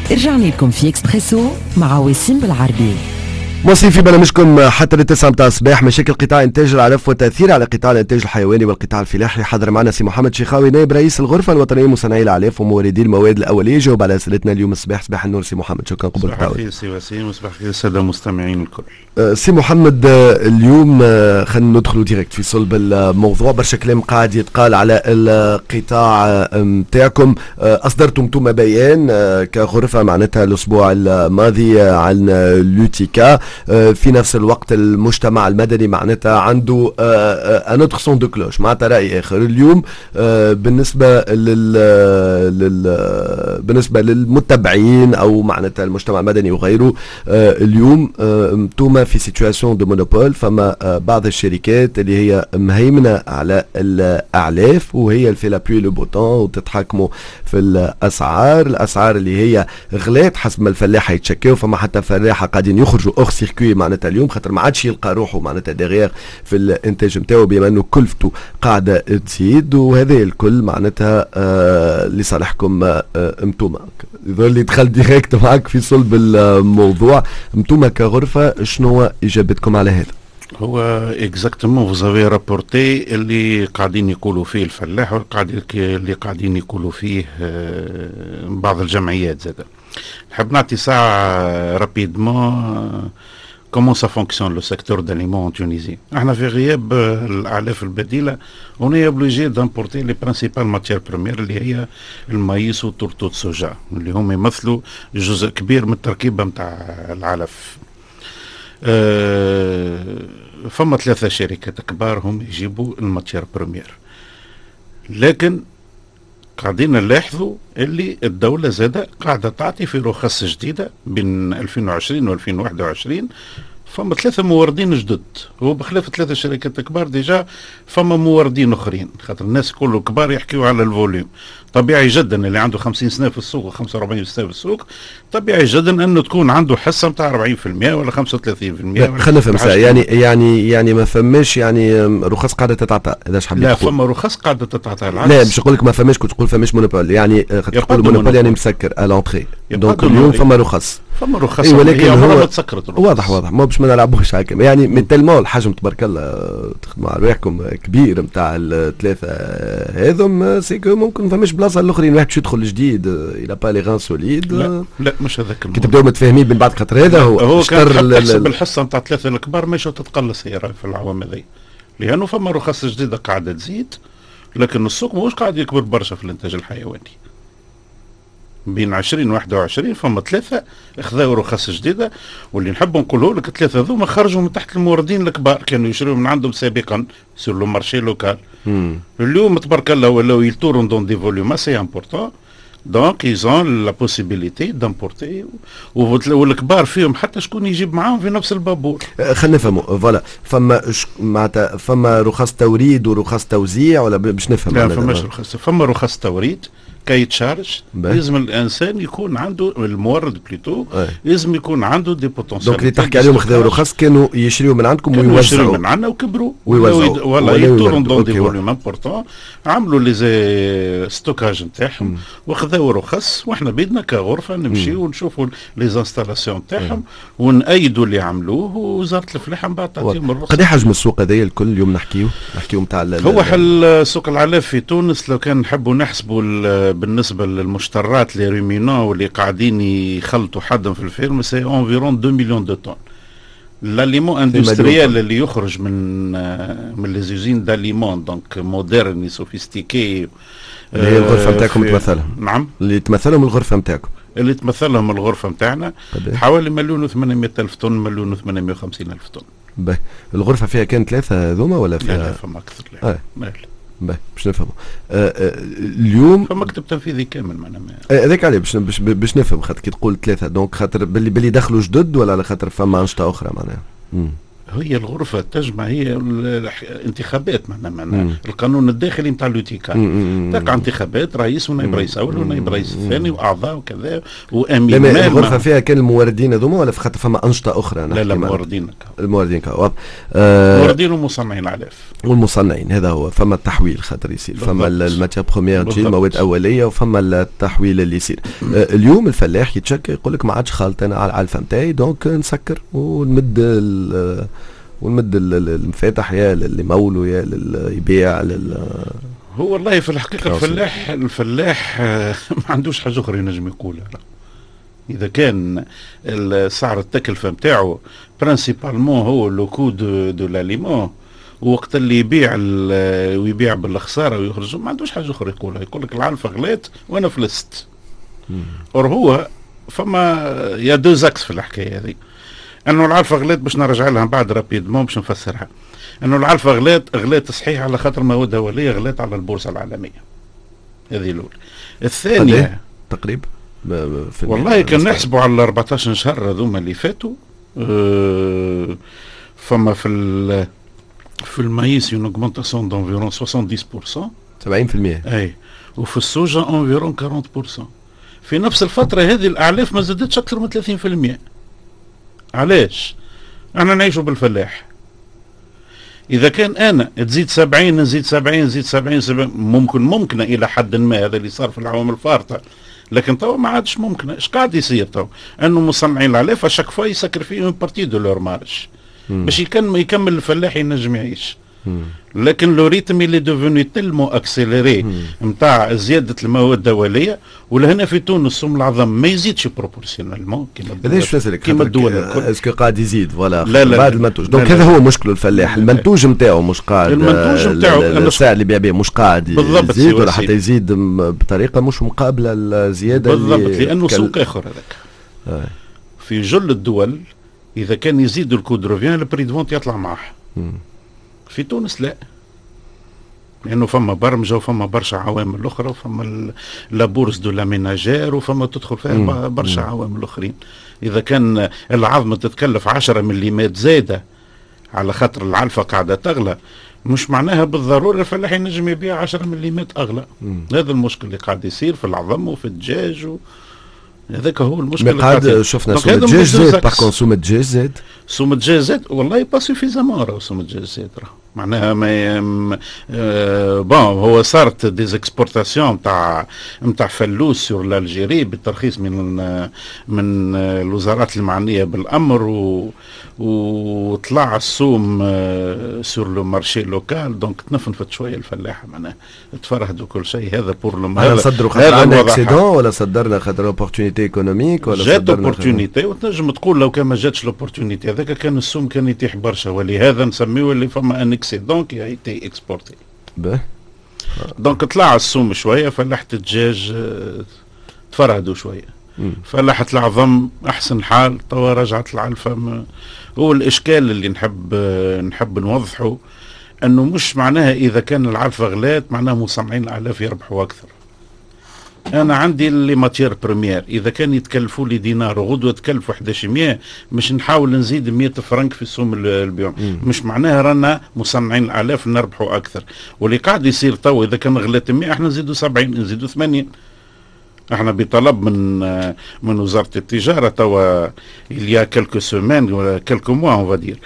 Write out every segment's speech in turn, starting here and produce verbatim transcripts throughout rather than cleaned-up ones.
رجعنا لكم في اكسبريسو مع وسيم بالعربي. مواصلين في برنامجكم حتى للتسعة متاع الصباح. مشاكل قطاع انتاج العلف وتاثير على قطاع الانتاج الحيواني والقطاع الفلاحي. حضر معنا سي محمد شيخاوي نائب رئيس الغرفه الوطنيه لمصنعي الاعلاف وموردي المواد الاوليه. جاوب على اسئلتنا اليوم الصباح. صباح النور سي محمد، شكرا قبل التعاون. صباح الخير سي وسيم وصباح الخير الساده المستمعين الكل. سي محمد، اليوم خلينا ندخلوا ديريكت في صلب الموضوع. برشا كلام قاعد يتقال على القطاع نتاعكم. اصدرتم انتم بيان كغرفه معناتها الاسبوع الماضي عن لوتيكا. في نفس الوقت المجتمع المدني معناتها عنده ان اوتر سون دو كلوش، معناتها راي اخر اليوم بالنسبه لل, لل... بالنسبه للمتبعين او معناتها المجتمع المدني وغيره. اليوم انتم في سيتواسيون دو مونوبول، فما بعض الشركات اللي هي مهيمنه على الاعلاف وهي اللي في لابوي لو بوتون وتتحكموا في الاسعار، الاسعار اللي هي غلات حسب ما الفلاحه يتشكاو. فما حتى فلاحه قاعدين يخرجوا اوغ سيركوي معناتها اليوم خاطر ما عادش يلقى روحه معناتها ديغيغ في الانتاج نتاعو بما انه كلفته قاعده تزيد، وهذا الكل معناتها آه لصالحكم انتم. آه يظهر لي دخل ديريكت معك في صلب الموضوع. انتم كغرفه شنو اجابتكم على هذا؟ هو اكزاكتومون فوزافي رابورتي اللي قاعدين يقولوا فيه الفلاح والقاعدين اللي قاعدين يقولوا فيه بعض الجمعيات زاده. نحب نعطي ساعه رابيدمون كومون سا فونكسيون لو سيكتور داليمون تونيزي. احنا في غياب الاعلاف البديله اوني اوبليجي دامبورتي لي برينسيبال ماتيير بريمير اللي هي المايس والتورتو السوجا اللي هم يمثلوا جزء كبير من التركيبه نتاع العلف. أه فما ثلاثة شركات كبار هم يجيبوا الماتير بريمير، لكن قاعدين نلاحظوا اللي الدولة زادة قاعدة تعطي في رخص جديدة بين ألفين وعشرين و ألفين وواحد وعشرين. فما ثلاثة موردين جدد، هو بخلاف ثلاثة شركات كبار ديجا فما موردين اخرين، خاطر الناس كله كبار يحكيوا على الفوليوم. طبيعي جدا اللي عنده خمسين سنة في السوق وخمسة وأربعين سنة في السوق طبيعي جدا انه تكون عنده حصة نتاع أربعين بالمئة ولا خمسة وثلاثين بالمئة. خلينا نفهم يعني يعني يعني ما فماش يعني رخص قاعدة تتعطى. اذا حبيت لا فما رخص قاعدة تتعطى. لا مش نقول لك ما فماش، كنت تقول فماش مونوبول يعني تقول مونوبول يعني مسكر على لونتري. دونك اليوم فما رخص فما رخص إيه ولكن هو تسكرت الرخص. واضح واضح ما باش ما نلعبوش هكا يعني من تلمو الحجم تبارك الله تخدموا على رواحكم كبير نتاع الثلاثه هذم سيكو ممكن فماش بلاصه الاخرين واحد باش يدخل جديد الى با لي غان سوليد. لا, لا مش هذاك كي تبداو متفاهمين من بعد خاطر هذا هو هو كان حسب الحصه نتاع الثلاثه الكبار ماشي تتقلص هي في العوام هذي، لانه فما رخص جديده قاعده تزيد لكن السوق ماهوش قاعد يكبر برشا في الانتاج الحيواني. بين عشرين وواحد وعشرين فما ثلاثة اخذوا رخص جديدة، واللي نحب نقوله لك ثلاثة ذوما خرجوا من تحت الموردين الكبار كانوا يشتروا من عندهم سابقا سور لو مارشي لوكال. اليوم تبارك الله ولاو يلتورون دون دي فوليوم اسي امبورطون، دونك يزون لا بوسيبيليتي دامبورتي والكبار فيهم حتى شكون يجيب معاهم في نفس البابور. خلينا نفهموا فوالا فما معناتها فما رخص توريد ورخص توزيع ولا باش نفهم؟ لا فماش رخص، فما رخص توريد كي تشارج لازم الانسان يكون عنده المورد بليتو لازم يكون عنده دي بوتونسيال. دونك اللي تحكي عليهم خذوا رخص كانوا يشريوا من عندكم ويوزعوا يشريوا من عندنا وكبروا ويوزعوا ولا يتورون دون دي فوليوم امبورطون، عملوا لي زي ستوكاج نتاعهم وخذوا رخص، واحنا بيدنا كغرفه نمشيو ونشوفوا لي انستالاسيون نتاعهم ونأيدوا اللي عملوه، ووزاره الفلاحه من بعد تعطيهم الرخص. قد حجم السوق هذايا الكل اليوم نحكيو نحكيو نتاع هو حل سوق العلاف في تونس لو كان نحبوا نحسبوا بالنسبه للمشترات اللي ريمينون واللي قاعدين يخلطوا حدا في الفيرم سي انفيرون اثنين مليون دو طن. لاليمون اندستريال اللي يخرج من من لي زوزين داليمون دونك مودرن سوفيستيكي اللي هي الغرفه نتاعكم تمثلهم. نعم اللي تمثلهم الغرفه نتاعكم اللي تمثلهم الغرفه نتاعنا حوالي مليون وثمانمائة ألف طن مليون وثمانمائة وخمسين ألف طن. باهي الغرفه فيها كان ثلاثه هذوما ولا فيها؟ لا لا فما اكثر. لا آه. لا باهي باش نفهموا آه آه اليوم فمكتب تنفيذي كامل معنا هذاك آه عليه باش باش باش نفهم خاطر كي تقول ثلاثه دونك خاطر باللي باللي دخلوا جدد ولا على خاطر فما انشطه اخرى معناها. هي الغرفة تجمع هي الانتخابات معنا معنا القانون الداخلي نتاع لوتيكا تقع انتخابات رئيس ونائب رئيس اول ونائب رئيس الثاني واعضاء وكذا وامين مال. الغرفة فيها كان الموردين هذوما ولا خاطر فما انشطة اخرى؟ لا لا الموردين الموردين كا الموردين ومصنعين الاعلاف والمصنعين هذا هو. فما التحويل خاطر يصير فما الماتير بروميير تجي المواد اوليه وفما التحويل اللي يصير. اليوم الفلاح يتشكى يقول لك ما عادش خالط انا على العلفه نتاعي دونك نسكر ونمد ونمد المفاتح يا للي مولو يا للي يبيع لل هو والله في الحقيقه الفلاح الفلاح ما عندوش حاجه اخرى ينجم يقولها. اذا كان سعر التكلفه نتاعو برانسيبالمون هو لو كو دو دو لاليمون وقت اللي يبيع ويبيع بالخساره ويخرج ما عندوش حاجه اخرى يقولها. يقول لك العلفه غلات وانا فلست. اور هو فما يا دو زاكس في الحكايه هذه انه العلفه غلات باش نرجع لها بعد رابيدمون باش نفسرها. انه العلفه غلات غلات صحيح على خاطر مواد اوليه غلات على البورصه العالميه. هذه الاولى. الثانيه تقريبا والله كان نحسبوا على أربعطاش شهر هذوما اللي فاتوا أه فما في ال في المايس اون اوغمونطاسيون دونفيرون سبعين بالمئة سبعين بالمئة اي وفي السوجا انفيرون أربعين بالمئة. في نفس الفترة هذه الأعلاف ما زادتش أكثر من ثلاثين بالمئة. علاش؟ أنا نعيشوا بالفلاح. إذا كان أنا تزيد سبعين نزيد سبعين نزيد سبعين سبعين ممكن ممكنة إلى حد ما هذا اللي صار في العوام الفارطة. لكن توا ما عادش ممكن. ايش قاعد يصير توا؟ انه مصنعين العلاف اشاك فوا يسكر فيه اون بارتي دو لور مارش باش يكمل يكمل الفلاح ينجم يعيش. لكن لو ريتم اللي دوفوني تلمو اكسيليري نتاع زياده المواد الاوليه ولهنا في تونس السم العظم ما يزيدش بروبورسيونيلمون كيما كيما الدول الكل. اسكو قاعد يزيد ولا لا لا بعد المنتوج دونك هذا هو مشكل الفلاح. المنتوج نتاعو مش قاعد المنتوج نتاعو السعر اللي بيع به مش قاعد يزيد ولا حتى يزيد بطريقه مش مقابله الزياده بالضبط لانه سوق اخر هذاك. آه. في جل الدول اذا كان يزيد الكود روفيان البري دو يطلع معه. في تونس لا لانه فما برمجه وفما برشا عوامل اخرى وفما لابورس دو لاميناجير وفما تدخل فيها برشا عوامل اخرين. اذا كان العظمه تتكلف عشرة مليمات زايده على خاطر العلفه قاعده تغلى مش معناها بالضروره الفلاح ينجم يبيع عشرة مليمات اغلى. هذا المشكل اللي قاعد يصير في العظم وفي الدجاج و... هذاك هو المشكل. اللي قاعد شفنا سوم الدجاج زاد باغ سوم الدجاج زاد سوم الدجاج زاد والله با سوفيزامون راه سوم الدجاج زاد راه معناها ما آه بون هو صارت ديزيكسبورتاسيون تاع نتاع فلوس سور الجيري بالترخيص من من الوزارات المعنيه بالامر و وطلع السوم سور لو مارشي لوكال دونك تنفنفت شويه الفلاحه معناها تفرهدوا كل شيء. هذا بور لو هذا صدروا خاطر عندنا اكسيدون ولا صدرنا خاطر اوبورتونيتي ايكونوميك ولا جات اوبورتونيتي وتنجم تقول لو كان ما جاتش الاوبورتونيتي هذاك كان السوم كان يتيح برشا ولهذا نسميه اللي فما ان اكسيدون كي ايتي اكسبورتي. به دونك طلع السوم شويه فلاحه الدجاج تفرهدوا شويه. فلاحة العظم احسن حال توا رجعت العلفه. هو الاشكال اللي نحب نحب نوضحه انه مش معناها اذا كان العلفه غلات معناها مصنعين الاعلاف يربحوا اكثر. انا عندي اللي ماتير بريمير اذا كان يتكلفوا لي دينار وغدوه تكلفوا أحد عشر مية مش نحاول نزيد مية فرنك في سوم البيوم. مش معناها رانا مصنعين الاعلاف نربحوا اكثر. واللي قاعد يصير توا اذا كان غلات مية احنا نزيدوا سبعين نزيدوا ثمانين. احنا بطلب من من وزاره التجاره توا اليا كلكو سومان ولا كلكو موا اون فادير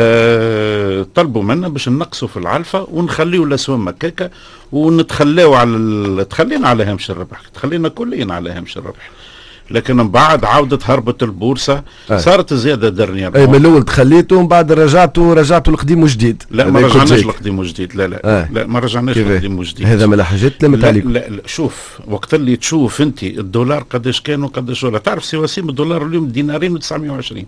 أه طلبوا منا باش نقصوا في العلفه ونخليوا الاسوام هكاكا ونتخلاو على ال... تخلينا على هامش الربح تخلينا كلنا على هامش الربح. لكن من بعد عودة هربت البورصة أي. صارت زيادة درنيا اي من الاول تخليته ومن بعد رجعتوا رجعتوا القديم وجديد. لا ما رجعناش القديم وجديد لا لا أي. لا ما رجعناش القديم وجديد. هذا من الحاجات اللي لا, لا لا شوف وقت اللي تشوف انت الدولار قداش كان وقداش ولا تعرف سي وسيم الدولار اليوم دينارين وتسعمية وعشرين.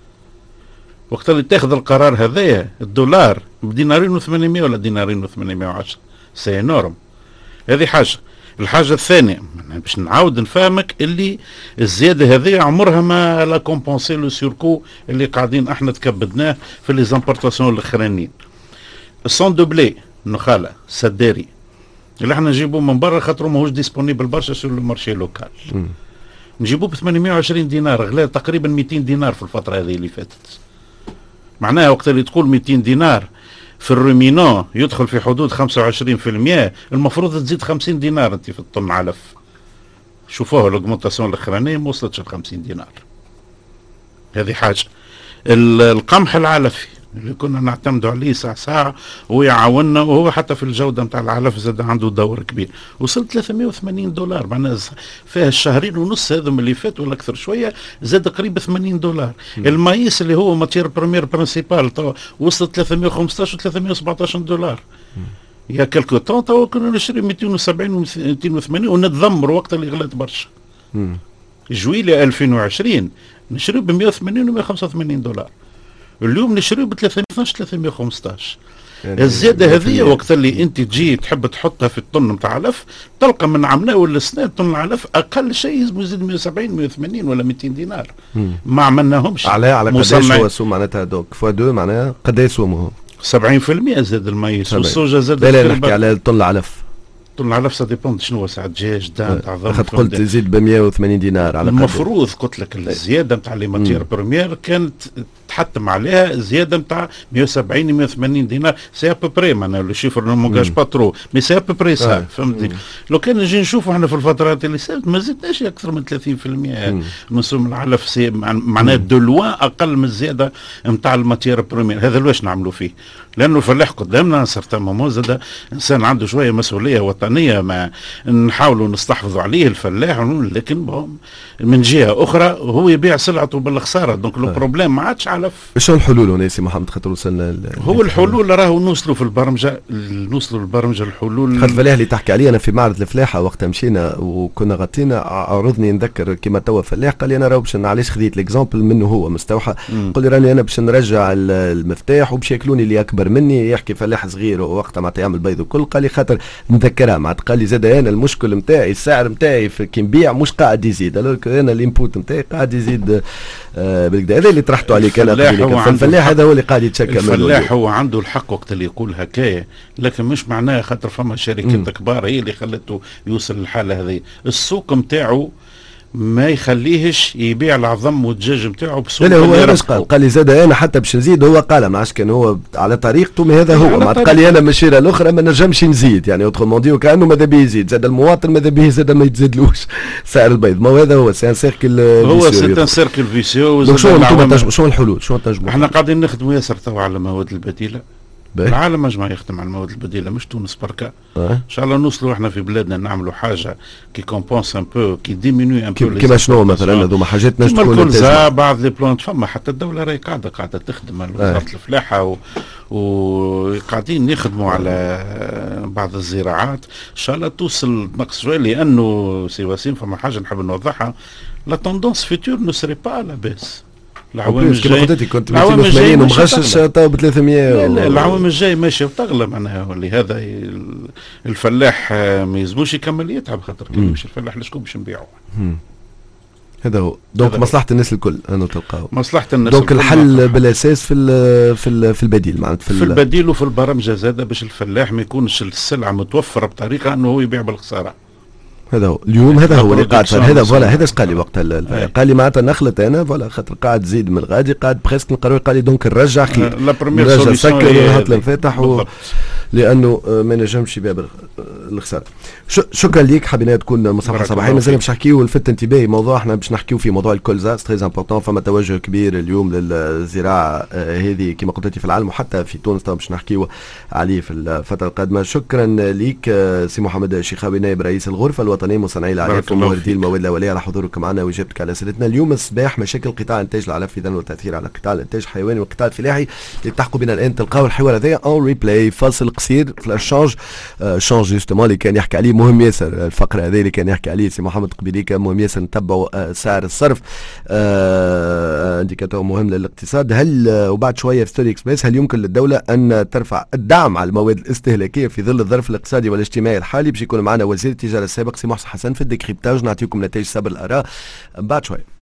وقت اللي تاخذ القرار هذايا الدولار بدينارين وثمانمية ولا دينارين وثمانمية وعشرة سي نورم. هذه حاجة. الحاجة الثانية باش نعاود نفهمك اللي الزيادة هذه عمرها ما لا كومبونسي لو سيركو اللي قاعدين احنا تكبدناه في لي زامبورتاسيون الاخرانيين. السون دو بلي النخالة السداري اللي احنا نجيبوه من برا خاطر ماهوش ديسبونيبل برشا سور لو مارشي لوكال. نجيبوه ب ثمانمية وعشرين دينار غلا تقريبا مئتين دينار في الفترة هذه اللي فاتت. معناها وقت اللي تقول مئتين دينار في الرومينون يدخل في حدود خمسة وعشرين بالمئة، المفروض تزيد خمسين دينار انت في الطن علف. شوفوه الاجمونتاسيون الاخرانيه ما وصلتش ل خمسين دينار. هذه حاجه. القمح العلفي اللي كنا نعتمدوا عليه ساعة ساعة ويعاوننا، وهو حتى في الجودة نتاع العلف زاد عنده دور كبير، وصل ثلاثمئة وثمانين دولار، معناها فيها الشهرين ونص هذا اللي فات ولا أكثر شوية زاد قريب ثمانين دولار. م. المايس اللي هو ماتير بريمير برينسيبال وصل ثلاثمئة وخمسطاش و ثلاثمئة وسبعطاش دولار. م. يا كالكو طون تو كنا نشري مئتين وسبعين و مئتين وثمانين ونتذمر وقت اللي غلت برشا. جويلية ألفين وعشرين نشري ب مئة وثمانين و مئة وخمسة وثمانين دولار، اليوم نشريه ب ثلاثمئة واثناش ثلاثمئة وخمسطاش. يعني الزيادة هذه وقت اللي انت تجي تحب تحطها في الطن نتاع علف تلقى من عمناه ولا سنة طن العلف اقل شيء يزيد مئة وسبعين مئة وثمانين ولا مئتين دينار. مم. ما عملناهمش. على على قداش هو السوم معناتها دوك فوا دو معناها قداش سومه؟ سبعين بالمئة زاد المايس والسوجة زاد. لا لا نحكي على طن العلف. طن العلف سا ديبوند شنو هو ساعة دجاج دان تاع ضرب. اخذت قلت يزيد ب مئة وثمانين دينار على المفروض قلت لك الزيادة نتاع لي ماتير بريمير كانت تحتم عليها زيادة نتاع مئة وسبعين مئة وثمانين دينار، سي ابوبري معناها لو شيفر نو مونجاج با ترو مي سي ابوبري سا. فهمتني؟ لو كان نجي نشوفوا احنا في الفترات اللي صارت ما زدناش اكثر من ثلاثين بالمئة من سوم العلف، سي معناها دو لوان اقل من الزيادة نتاع الماتير بريمير. هذا واش نعملوا فيه؟ لانه الفلاح قدامنا سرتا مومون زاد انسان عنده شويه مسؤوليه وطنيه، ما نحاولوا نستحفظوا عليه الفلاح، لكن من جهه اخرى هو يبيع سلعته بالخساره، دونك لو بروبليم ما عادش علف. شنو الحلول هنا سي محمد خاطر وصلنا؟ هو الحلول راهو نوصلوا في البرمجه، نوصلوا للبرمجه الحلول. خاطر الفلاح اللي تحكي عليه انا في معرض الفلاحه وقت مشينا وكنا غطينا عرضني نذكر كيما توا فلاح قال لي انا راه باش علاش خذيت ليكزامبل منه هو مستوحى، قال لي راني انا باش نرجع المفتاح وباش ياكلوني اللي اكبر مني. يحكي فلاح صغير وقتها معناتها يعمل بيض وكل، قال لي خاطر نذكرها معناتها قال لي زاد انا المشكل نتاعي السعر نتاعي كي نبيع مش قاعد يزيد، انا الانبوت نتاعي قاعد يزيد آه بالكدا. هذا اللي طرحته عليك انا. الفلاح هذا هو اللي قاعد يتشكى. الفلاح هو عنده الحق وقت اللي يقول هكايا، لكن مش معناه خاطر فما شركات كبار هي اللي خلته يوصل للحاله هذه. السوق نتاعو ما يخليهش يبيع العظم والدجاج نتاعو بسوق. لا هو ايش قال؟ قال لي زاد انا حتى باش نزيد، هو قال ما عادش كان هو على طريقته، ما هذا هو ما قال لي انا من الشيره الاخرى ما نجمش نزيد، يعني اوترومون دي وكانه ماذا بيه يزيد، زاد المواطن ماذا بيه زاد ما يتزادلوش سعر البيض. ما هذا هو سي ان سيركل هو سي ان سيركل فيسيو. شنو انتم شنو الحلول؟ شنو تنجموا؟ احنا قاعدين نخدموا ياسر توا على المواد البديله. العالم مجمع يخدم على المواد البديله مش تونس بركا. أه؟ ان شاء الله نوصلوا احنا في بلادنا نعملوا حاجه كي كومبونس ان بو كي ديمينوي ان بو. كيما شنو مثلا هذوما حاجات نجم تكون الكلزه بعض لي بلانت فما حتى الدوله راهي قاعده قاعده تخدم على وزاره الفلاحه و... وقاعدين نخدموا على بعض الزراعات ان شاء الله توصل نقص شويه. لانه سي وسيم فما حاجه نحب نوضحها، لا توندونس فيتور نو سري با لا بيس. العوام الجاي كنت مئتين وثمانين ومغشش تو ب ثلاثمئة. لا, لا العوام الجاي ماشيه وتغلى معناها. لهذا الفلاح ما يلزموش يكمل يتعب، خاطر كي مش الفلاح لشكون باش نبيعوه. هذا هو. دونك مصلحه الناس الكل انا تلقاو مصلحه الناس. دونك الحل بالاساس في ال في ال في البديل معناتها في, في البديل وفي البرمجه زاده باش الفلاح ما يكونش السلعه متوفره بطريقه انه هو يبيع بالخساره. هذا هو اليوم هذا هو اللي قاعد صار. هذا فوالا هذا اش قال لي وقت قال لي معناتها نخلط انا فوالا خاطر قاعد تزيد من الغادي قاعد بريسك نقرر. قال لي دونك نرجع خير نرجع سكر ونهط الانفتاح و... لانه ما نجمش يبيع بالخساره. شكرا ليك. حبينا تكون مصافحه صباحيه. مازال باش نحكيو لفت انتباهي موضوع احنا باش نحكيو في موضوع الكولزا تري امبورطون. فما توجه كبير اليوم للزراعه هذه كما قلت لك في العالم وحتى في تونس باش نحكيو عليه في الفتره القادمه. شكرا ليك سي محمد الشيخاوي نائب رئيس الغرفه الوطنيه مصنعي الاعلاف وموردي المواد الاوليه على حضورك معنا واجابتك على اسئلتنا اليوم الصباح. مشاكل قطاع انتاج العلف اذا والتاثير على قطاع الانتاج الحيواني والقطاع الفلاحي اللي تحقوا بنا الان. تلقاو الحوار هذا اون ريبلاي. فاصل قصير فلاش شانج شانج جوستومون اللي كان يحكي عليه مهم ياسر. الفقره هذه اللي كان يحكي عليه سي محمد قبيليكا مهم ياسر. نتبعوا سعر الصرف انديكاتور مهم للاقتصاد. هل وبعد شويه في ستوري اكسبريس هل يمكن للدوله ان ترفع الدعم على المواد الاستهلاكيه في ظل الظرف الاقتصادي والاجتماعي الحالي؟ باش يكون معنا وزير التجاره السابق سي محسن حسن في الديكريبتاج. نعطيكم نتائج سبر الاراء بعد شويه.